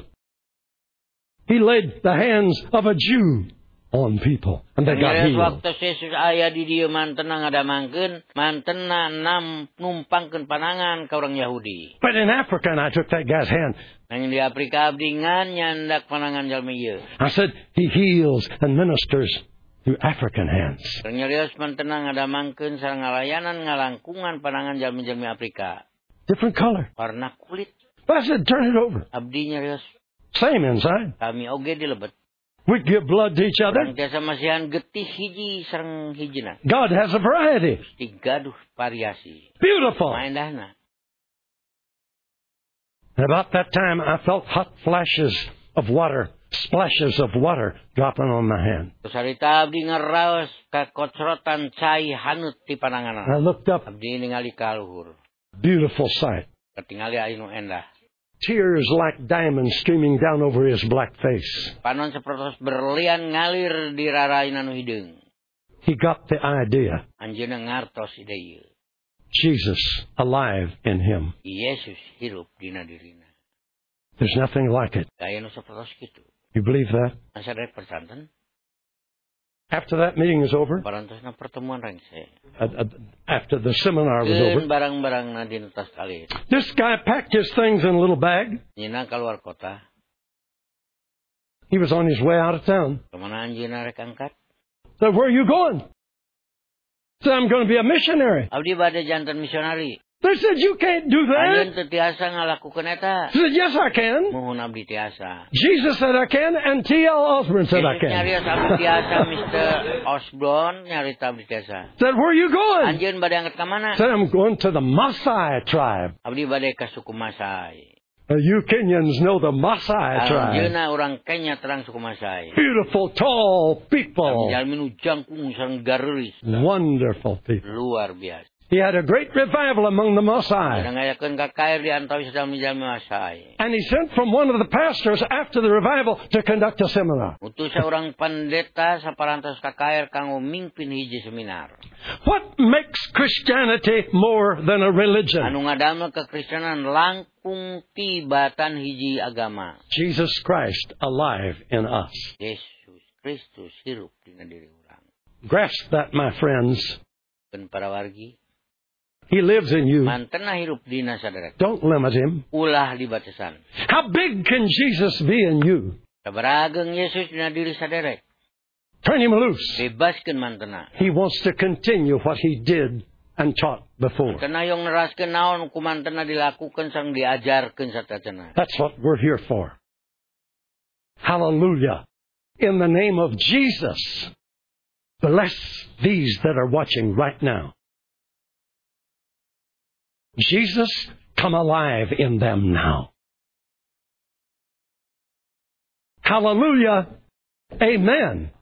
He laid the hands of a Jew on people. And they got Karangnya healed. waktu Yesus aya di dieu mantena ngadamangkeun, mantena nam numpangkeun panangan ka urang Yahudi. But in Africa, and I took that guy's hand, Nanging di Afrika abdi ngan nyandak panangan jalmi ieu. I said, he heals and ministers through African hands. Karangnya rios mantena ngadamangkeun sareng ngalayanan ngalangkungan panangan jalmi-jalmi Afrika. Different color. Warna kulit. But I said, turn it over. Abdi nyarios Same inside. kami oge dilebet. We give blood to each Orang other. tiasa masihan getih hiji sareng hijina. God has a variety. Tigaduh variasi. Beautiful. Maendahna. And about that time, I felt hot flashes of water, splashes of water dropping on my hand. Terus harita abdi ngeraos kakocrotan cai hanut ti I pananganan. looked up. Abdi ningali ka luhur. Beautiful sight. Ketingali anu endah. Tears like diamonds streaming down over his black face. Panon sapertos berlian ngalir di raraina nu hideung. He got the idea. Anjeunna ngartos ide ieu. Jesus alive in him. Yesus hirup dina dirina. There's nothing like it. Daya nu sapertos kitu. You believe that? Asa rek persanten? After that meeting is over, Parantos na pertemuan rengse. uh, uh, after the seminar was Keun over, barang-barang na dinutas kali. this guy packed his things in a little bag. Nyina keluar kota. He was on his way out of town. Kemana anjeunna rek angkat? Said, where are you going? Said, I'm going to be a missionary. Abdi bade jantan misionari. They said, you can't do Anjeun that. teu tiasa ngalakukeun eta. I said, yes, I can. Muhun abdi tiasa. Jesus said I can, and T L Osborne said I Yesus can. nyarios abdi tiasa, Mister Osborne nyarita abdi tiasa. Said, where are you going? Anjeun bade angkat ka mana? Said, I'm going to the Maasai tribe. Abdi bade ka suku Masai. Uh, you Kenyans know the Maasai tribe. Anjeunna urang Kenya terang suku Masai. Beautiful, tall people. Jalmi nu jangkung sareng gareuris. Wonderful people. Luar biasa. He had a great revival among the Maasai. Ngayakeun ka kair di antawis jalmi-jalmi Masai. And he sent from one of the pastors after the revival to conduct a seminar. Utus seorang pendeta saparantos ka kair kanggo mingpin hiji seminar. What makes Christianity more than a religion? Anu ngadamel kekristenan langkung tibatan hiji agama. Jesus Christ alive in us. Yesus Kristus hirup dina diri urang. Grasp that, my friends. Pen para wargi. He lives in you. Mantena hirup dina saderek. Don't limit him. Ulah di batasan. How big can Jesus be in you? Sabarageng Yesus dina diri saderek. Turn him loose. Bebaskeun mantena. He wants to continue what he did and taught before. Mantena yung neraskeun naon ku mantena dilakukeun sareng diajarkeun satatana. That's what we're here for. Hallelujah. In the name of Jesus, bless these that are watching right now. Jesus, come alive in them now. Hallelujah. Amen.